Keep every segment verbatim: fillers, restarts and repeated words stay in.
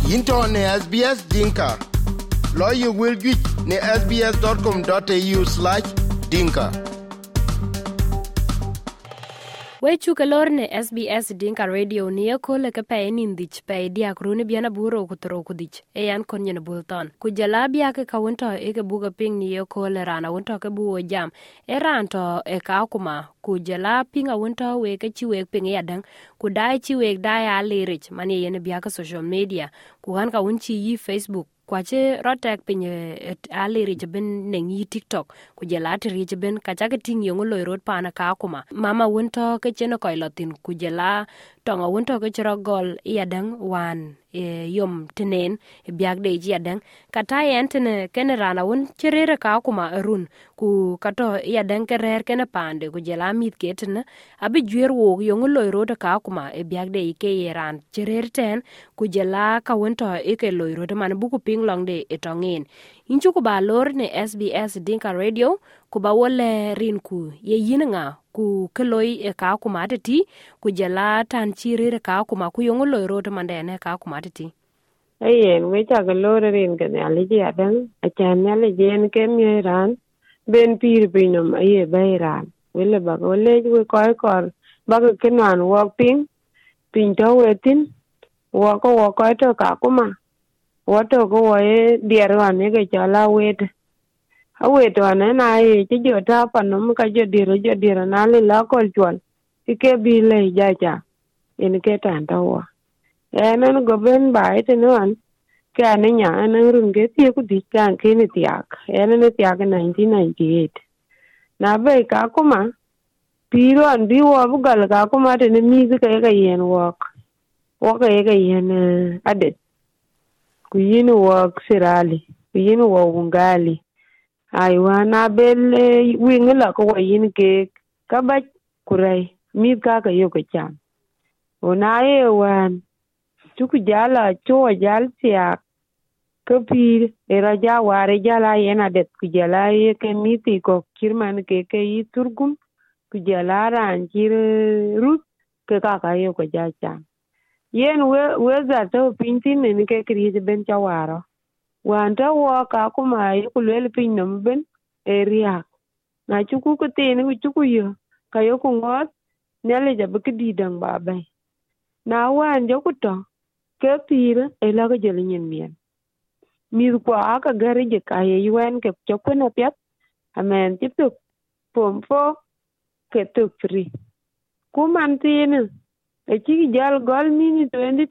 Into ne S B S Dinka. Lawyer will get ne sbs.com.au slash dinka. We chuka lor ne S B S Dinka Radio ni ko le ka pe ni ndich pe dia kruni biana buro ku tro ku dich e yan kon ne bulton ku jala bia ka kawunto e ke buga ping ni ko le rana wonto ke buo jam e ranto e ka kuma ku jala pinga wonto we ke chi we ping yadan ku dai chi we dai a lirich mani yen bia ka social media ku han ka wunchi yi Facebook kwache rotek pinye aleri jeben nengi TikTok ku jela tiri jeben kachake ting yongo loy road pana ka kuma mama wonto ke cheno koy lotin ku jela tonga wonto ke chro gol yadang wan e yom tenen e biag de yadang kata yentene ken rana won chirere ka kuma run ku kato yadang ke rer ken pande ku jela mit ketne abi jwer wo yongo loy road ka kuma e biag de ke yeran chirer ten ku jela ka wonto e ke loy road man buku long de etongin inchu ku ba lor ne S B S Dinka Radio ku ba wole rin ku ye yinga ku keloi e ka ku matati ku jala tan chiri ka ku ma ku yongo loy roto mande ne ka ku matati ayen we ta ga lor rin ga ne ali ya dan a chan ne le jen ken ye ran ben pir pinum aye bayran wele ba wele we ko ko ba ga kenan walking pin to wetin wo ko wo ko to ka ku ma wato ko wae dierwan ne ke chala wet awet wane na e ti jo ta panom ka jo diro jo diro na le la kol chwal ike bi le jaja en ke tan tawa enen go ben bai te non ka ne nya enen run ge ti ku di kan ke ne tiak enen ne tiak nineteen ninety-eight na be ka kuma piro an bi wo bu gal ka kuma te ne mi ke ka yen wok wo ka ye yen adet kuyini wok sirali kuyini wok ungali aywa na belle wingla ko wayin ke kabaj kurai mi ka ka yo ka cham ona e wan tuku jala cho jal sia kapir era ja ware jala yena det ku jala ye ke miti ko kirman ke ke yi turgum ku jala ran jir rut ke ka ka yo ka ja cham yen we we za to pintin ne ke kriye ben chawaro wan ta wo ka kuma yi ku le pin no ben area na chuku ko te ne chuku yo ka yo ku ngot ne le ja bki di dang ba bai na wan jo ku to ke pire e la ga jeli nyen mien mi ku aka gari je ka ye wen ke choku na pet amen tip tu pom fo ke tu free ku man tin e chi jal gol mini twenty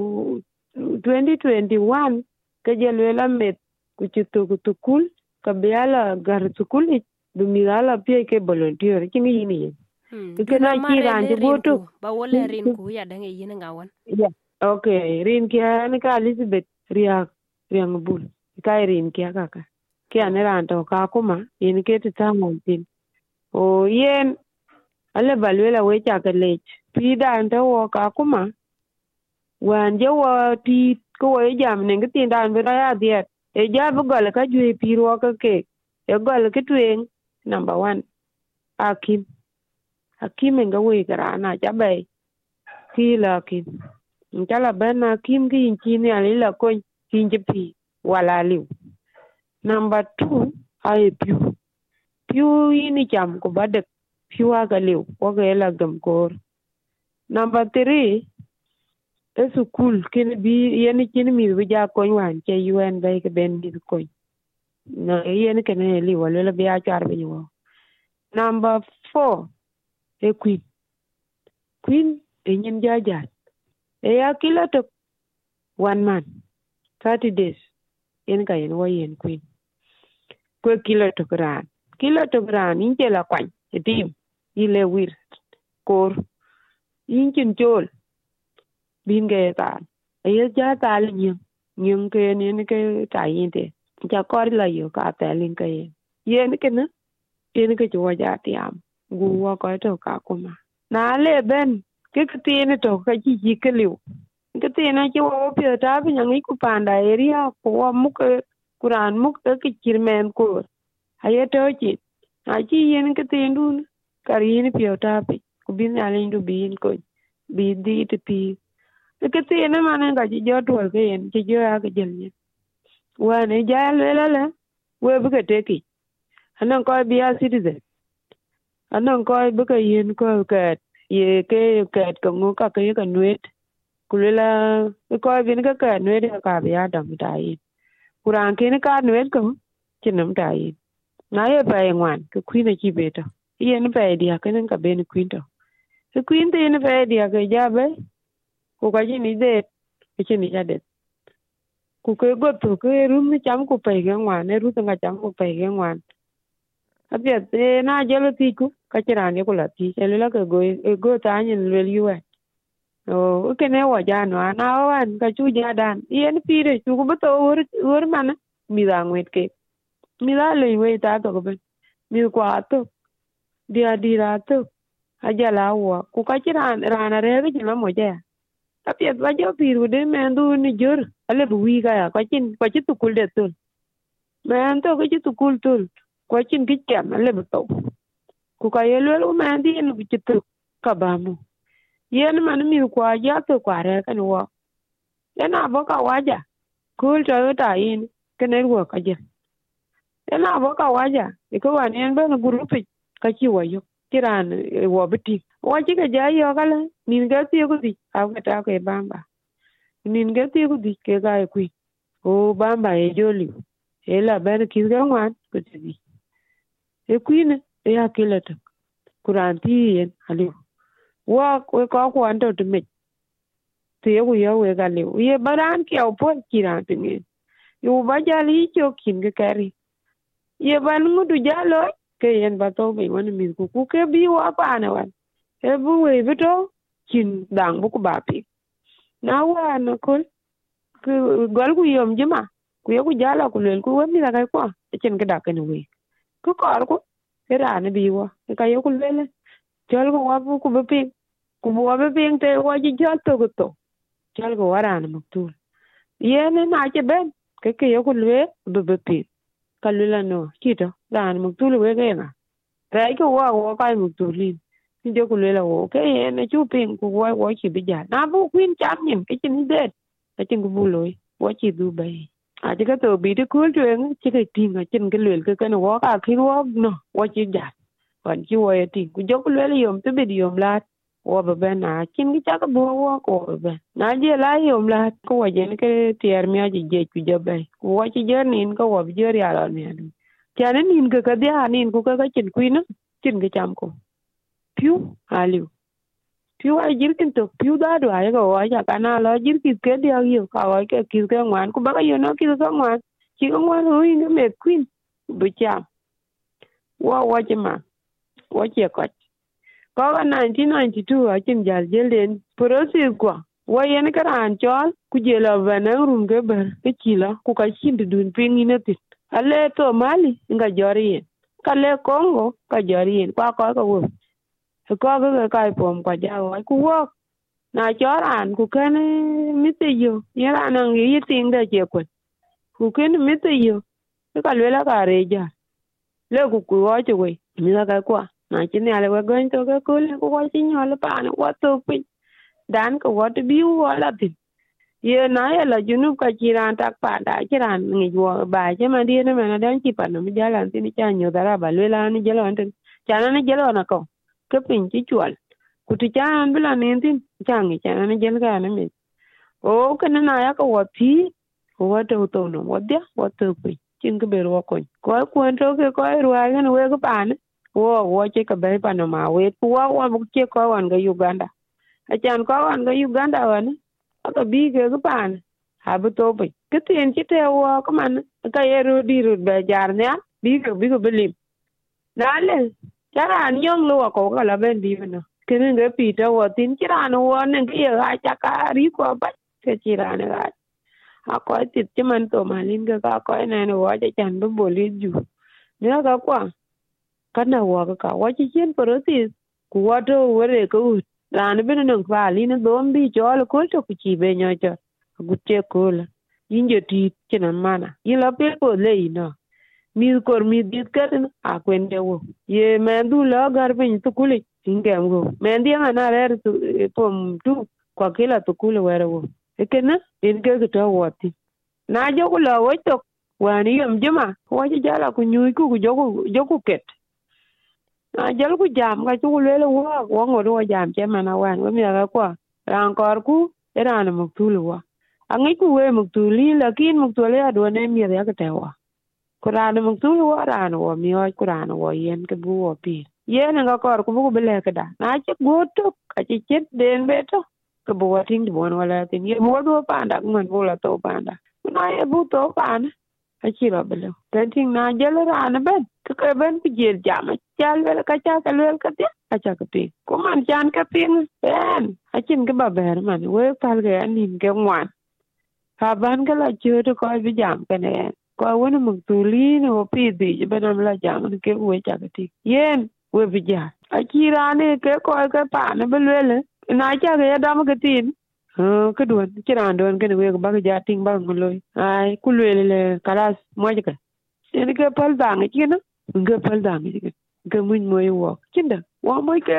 twenty-one ke jelwela met ku chitu ku tukul ka biala gar tukul du migala pie ke volunteer kimi yini ke na chi ran je goto ba wole rin ku ya dange yin ngawan ya okay rin ki an ka Elizabeth ria riang bul ka rin ki aka ka ke an ran to ka kuma yin ke ta montin o yen ale balwela we cha ka lech pida anta wo ka kuma wan je wo ti ko e jam ne ngi dan be ya die e ja bu gol ka ju piro ka ke e gol ke twen number one akim akim nga we garana ja bay ki la kim ngala bana kim ki inchi ni ali la ko kinje pi wala liu number two ai piu piu ini jam ko bade piu aga liu ko ga la gam kor number three es cool ken bi yeni ken mi bi ja ko wan che un bay ke ben di ko na yeni ken li wala la bi a char bi wo number four e queen queen e nyen ja ja e ya kila to one man thirty days yen ka yen wo yen queen ko kila to gran kila to gran in che la kwan e tim ile wir kor in chin chol bin ge ta e ja ta li nyu nyu ke ni ne ke ta yin de ja kor la yo ka ta lin ke yen ke na yen ke jo ja tiam gu wa ko to ka kuma na le ben ke ke ti ne to ka ji ji ke liu ke ti na ji wo pe ta bi nang ku panda area ko mu ke kuran mu ke ke kirmen ko aye to ji a ji yen ke ti ndun kar yin pe ta bi ku bin alin du bin ko bi di ti pi ke ti ne mane ga ji jo to ke en ji jo ya ke jel ni wa ne ja le le le we bu ke te ki anan ko bi a citizen anan ko bu ke yin ko ke ye ke ke ko ngo ka ke ka nuet kulela ko bi ne ka ka nuet ka bi a dam dai kuran ke ne ka nuet ko chinam dai na ye pa ngwan ke kwina chi beta ye ne pa dia ke ne ka be ne kwinto ke kwinte ne pa dia ke ja be ku ka ji ni de ke chi ni ja de ku ke go to ke rum ni cham ku pe ke ngwan ne ru nga cham ku pe ke ngwan abia te na jelo ti ku ka chira ne ku la ti ele la ke go go ta ni le yu o ke ne wa ja no na wan ka chu ja dan ye ne pi re chu ku to ur ur man mi da ngwet ke mi la le we ta to ko ben mi kwa to dia di ra to aja la wa ku ka chira ra na re ke la mo ja abia ba jo pi ru de me ndu ni jor ale bu wi ga ya ka chin ka chi tu kul de tul men to ka chi tu kul tul ko chin ki kem ale bu to ku ka ye lu men di ni chi tu ka ba mu yen man mi kwa ja to kwa re kan wo yana bo ka waja kul to ta yin ke ne wo ka je yana bo ka waja ko wan en ben group ka chi wo yo kiran wo biti wo chi ka ja yo kala nin ga ti ku di a ka ta ke bamba nin ga ti ku di ke ga ku o bamba e joli e la ben ki ga wan ku ti e ku ne e ya kila to kuran ti yen ali wa ko ko ko ando to me ti yo yo we ga le ye baran ki au po kiran ti ne yo ba ja li cho kin ga kari ye ban mu du ja lo ke yen ba to be won mi ku ku ke bi wa pa na wan e bu we bi to kin dang bu ku ba pi na wa na ko ku gol ku yom jima ku ye ku jala ku le ku wa mi la ka ko e chen ga da ke ne we ku ko ko ke ra ne bi wa ka ye ku le le jol ko wa bu ku be pi ku bu wa be pi te wa ji jol to ku to jol ko wa ra na mu tu ye ne na che ben ke ke ye ku le be be pi kalula no kito dan mu tulu we ke na rai ko wa wa kai mu tulin ni je ku le la wo ke ne chu pin ku wa wa chi bi ja na bu kwin cham nyin ke chin de ta chin ku bu loi wa chi du bai a ji ka to bi de ku tuen chi ke tin ga chin ke le ke ke no wa ka ki wa no wa chi ja wan chi wa ye tin ku je ku le yom te bi yom la wa ba ba na chin ki cha ka bu wa ko ba na je la yom la ko wa je ke tier mi a ji je ku je bai ku wa chi je nin ko wa bi je ya la mi adu chane nin ka ka dia nin ku ka ka chin ku na chin ke cham ko piu aliu piu a jir kin to piu da do ai ko wa ja kana lo jir ki ke dia yo ka wa ke ki ke ngwan ku ba ka yo no ki ke ngwan ki ko ngwan hu ing me queen bu cham wa wa chi ma wa chi ko ko nineteen ninety-two a chin jal jelen process kwa wa yen karan chol ku jela bana rum ke ber ke chila ku ka chin dun pin ina tit ale to mali nga jori kale Congo ka jori kwa ko ko wo ko ko ka pom kwa ja wa ku wo na choran ku ken mite yo yera nang yi ting da je ko ku ken mite yo ka le la ka re ja le ku ku wa che we mi la ka kwa na chin ale we gon to ka ko le ku wa chin yo le pa na wa to pi dan ko wa bi wa la ti ye na ya la junu ka chiran tak pa da chiran ngi wo ba che ma di na ma na dan chi pa no mi ja lan ti ni cha nyo dara ba le la ni je lo an cha na ni je lo na ko ke pin chi chual ku ti cha an bi la ni tin cha ngi cha na ni je ga na mi o ke na ya ko wa ti wa to to no wa dia wa to pi chin ke be ro ko ko ku en to ke ko ru a ne we ko pa ne wo wo che ka be pa no ma we ku wa wa bu che ko wan ga Uganda a chan ko wan ga Uganda wa ne ka bi ke ko pan ha bu to pe ke tin chi te wo ko man ka ye ru di ru be jar ne bi ke bi ko belim na le chara nyong lo ko ka la ben di no ke ne ge pi to wo tin chira no wo ne ke ye ha cha ka ri ko ba ke chira ne ga a ko ti ti man to malin ga ka ko ne no wo cha chan bu bo li ju ne ga kwa ka na wo ka wo chi chen pro ti ku wo to wo re ko ran bin no fa li ne dom bi jo lo ko to ku chi be nyo cho gu che ko la yin je ti chen mana yin la pe ko le ino mi kor mi dit ka a kwen de wo ye men du la gar bin tu kuli ingem go men dia na re tu pom tu kwa kila tukule were wo ekena in ke ke to woti na joku lo wo to wani yom juma wa ji jala ku nyu ku joku joku ket na jal ku jam ga ku le wo wo ngodo wa jam che mana wan wo mi ga kwa ran kor ku eran muktulu wa angi ku we muktuli lakin muktule ado ne mi ya ke te wa kurana muktulu wa ran wo mi o kurana wo yen ke bu wo pi yen nga kor ku bu bele ke da na che go to ka che chet den beto ke bu wa ting bon wala tin ye mo do panda ngon bo la to panda na ye bu to pan a chi ro bele ten ting na jel ran ben ke ke ben pi jel jam chal wel ka cha ka wel ka te a cha ka pi ko man chan ka pin ben a chin ke ba ber man we pal ge anin ke ngwan ha ban ka la chu to ko bi jam ke ne ko wona muk tu li no pi di be nam la jam ke we cha ka ti yen we bi ja a chi ra ne ke ko ke pa ne be le na cha ge da ma ke tin ke don chi ran don ke ne we ba ja ting ba ngoloi ai ku le le kalas mo ja ke ne ke pal da ngi chi no ke pal da ngi ke ke mun mo yo wo chinda wa mo ke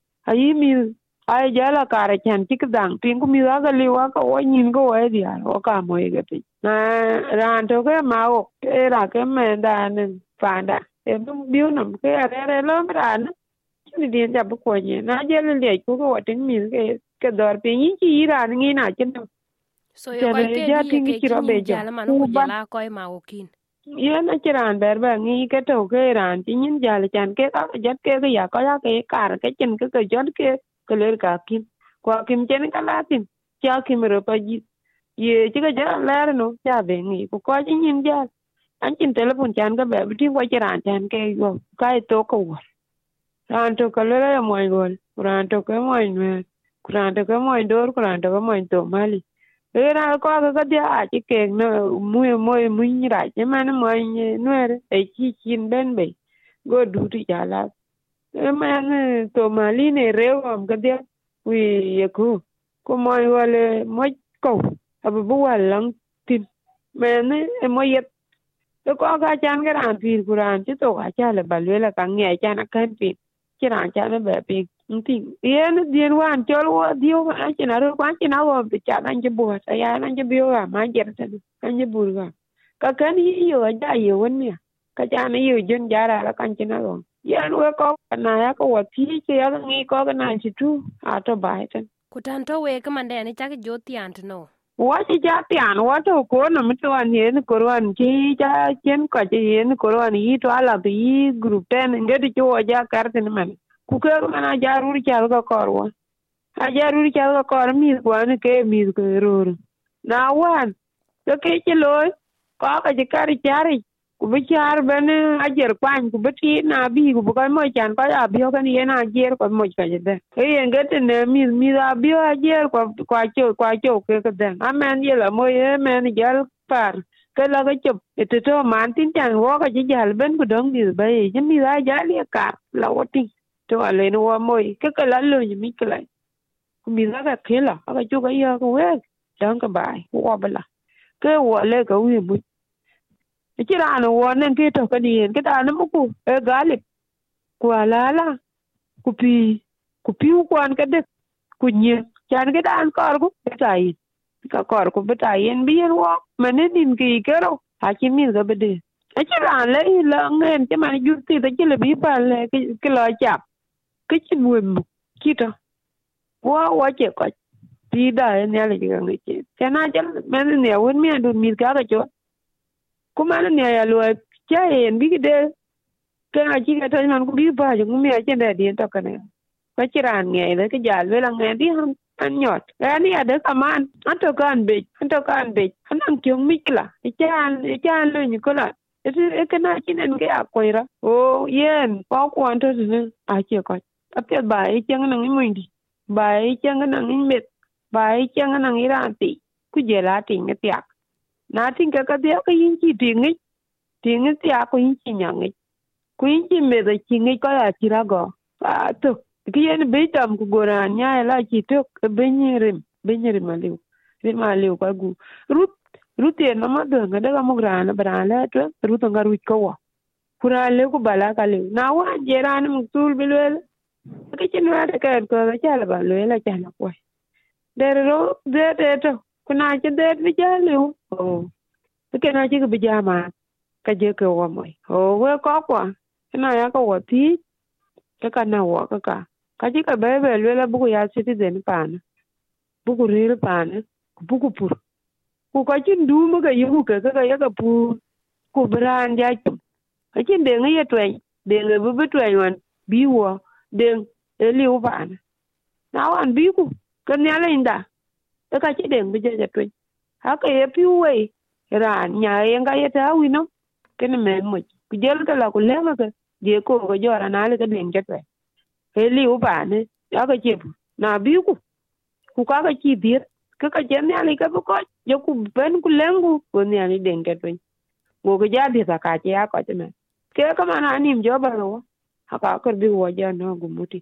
ai mi ai jala kare chan tik dang tin ku mi ga li wa ka o nyin go e dia o ka mo e ge na ran to ke ma o e ra ke me da ne pa da e bu biu nam ke are re lo ra na ni di ja bu ko ni na je le le ku ko tin mi ke ke dor pe ni chi ra ni na chen so yo ko ke ni ke ni jala man ku jala ko ma o kin ye na chiran ber ba ngi ke to ke ran ti nyin jala chan ke ka jat ke ke ya ko ya ke kar ke chen ke ke jot ke keler ka kim kwa kim chen ka latin cha kim ro pa ji ye chi ga ja ler no cha be ngi ko ko ji nyin ja an chin telefon chan ga be ti ko chiran chan ke yo kai to ko wa ran to ka le mo gol ran to ke mo ne ran to ke mo dor ran to ke mo to mali era ko ga dia a chi ke no mu mo mu ni ra che man mo ni nuer e chi chin ben be go du ti jala man to mali ne rewam ga dia wi ye ku ko mo wale mo ko abu bu walang tin man e mo yet ko ga chan ga ran pir kuran chi to ga cha le balwe la ka nge chan kan pi chi ran cha le be pi ting yen dien wan chol wo dio a chi na ro kwan chi na wo bi cha dan chi bu sa ya nan chi bi wa ma jer ta kan chi bu ga ka kan yi yo ja yo wen mi ka cha na yo jun ja ra la kan chi na ro yan we ko na ya ko wa ti chi ya ngi ko ga na chi tu a to ba ta ku tan to we ka man de ni cha ke jo ti ant no wa chi ja ti an wa to ko na mi to an ye ni ko wan chi ja chen ko chi ye ni ko wan yi to ala bi group ten nge ti jo ja kar tin man ku ke mana jarur cha ga korwa a jarur cha ga kor mi ko an ke mi ko rur na wan to ke chi loy ko ka ji kar chari ku bi char ben a jer kwan ku bi ti na bi ku ko mo chan ko a bi ko ni na jer ko mo ka de e en get ne mi mi a bi a jer ko kwa cho kwa cho ke ke de a men ye la mo ye men jal par ke la ga chop et to man tin chan wo ka ji jal ben ku dong mi ba ye mi ra ja le ka la woti to ale no wa moy ke ka la lo ni mi kla mi da ka kela ka chu ga ya ko we dan ka bai wa bala ke wa le ka wi mu ti ra no wa nen ke to ka ni ke da na mu ku e galip ku ala la ku pi ku pi ku an ka de ku nye chan ke dan kor ku ta yi ka kor ku ta yen bi en wa mane din ki ke ro ha chi mi ga be de e ti ra le la ngen ti man ju ti da chi le bi pa le ke lo cha cái chuyện buồn bực kita wa wa che ko ti da ne ale ga ngi che kana jal men ne won mi andu mi ga ga cho kuma ne ya lo cha en bi de ka chi ga ta man ku bi ba ju mi a che da di to ka ne ko chi ran nge le ke jal we la nge di han an nyot ga ni ade ka man an to kan be an to kan be an an kyong mi kla e cha e cha lo ni ko la e ke na chi nen ke a ko ira o yen ko ko an to ne a che ko apet ba e chang nang i mundi ba e chang nang i met ba e chang nang i ran ti ku je la ti nge tiak na tin ka ka dia ka yin chi ti ngi ti ngi tia ku yin chi nyang ngi ku yin chi me da chi ngi ka ya ti ra go a to ki yen be tam ku go ran nya la chi to be ni rim be ni rim aliu rim aliu ka gu rut rut ye na ma do nga da mo ran bra la to rut nga ru ko wa ku ra le ku bala ka le na wa je ran mu tul bilwel cái chuyện đó là cái cái cha là bà lưỡi là cha là quay der ro de de to kuna che de bi ja lu o ke na chi ke bi ja ma ka je ke wa mo o we ko kwa na ya ko wa ti ka ka na wa ka ka ka chi ka be be le la bu ya citizen pan bu ku ri pan bu ku pur ku ka chin du ma ka yu ka ka ya ka pu ku bran ja chu ka chin de ngi ye twen de ngi bu bu twen wan bi wo de e liu pan na wan bi ku ka nya le nda e ka chi de bi je je twen ha ka ye pi we ran nya ye nga ye ta wi no ke ne me mo ku je ka la ku le ma ka je ko ko jo ra na le ka de je twen e liu pan ya ka che na bi ku ku ka ka chi dir ka ka je nya le ka bu ko yo ku ben ku lengu ko nya ni de ke twen go ga ja bi ka ka che ya ko che me ke ka ma na nim jo ba ro ha ka ko bi wo ja no gu muti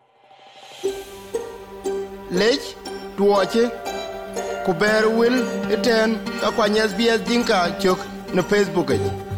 lech tuoche ku ber wil iten ka kwa S B S Dinka chok na Facebook.